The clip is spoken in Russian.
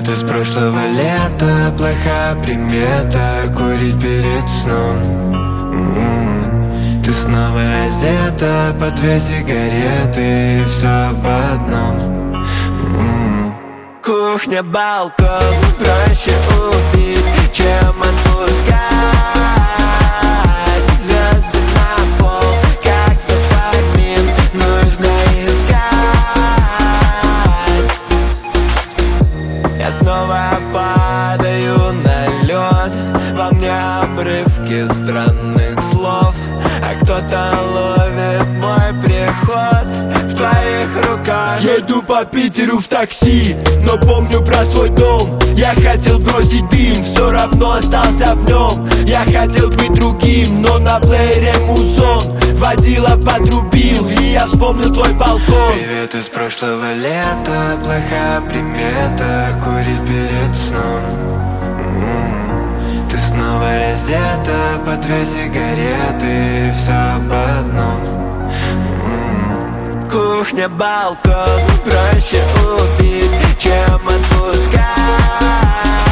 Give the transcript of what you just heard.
Привет из прошлого лета, плохая примета курить перед сном. Ты снова раздета по 2 сигареты, и все об одном. Кухня, балкон, проще убить, чем отпускать. Звезды на пол, как дофамин, нужно искать. Я снова падаю на лед, во мне обрывки странных слов, а кто-то ловит мой приход в твоих руках. Еду по Питеру в такси, но помню про свой дом. Я хотел бросить дым, все равно остался в нем. Я хотел быть другим, но на плеере музон. Водила подрубил, и я вспомнил твой балкон. Привет из прошлого лета, плохая примета курить перед сном. Ты снова раздета по 2 сигареты, и все об одном. Кухня, балкон, проще убить, чем отпускать.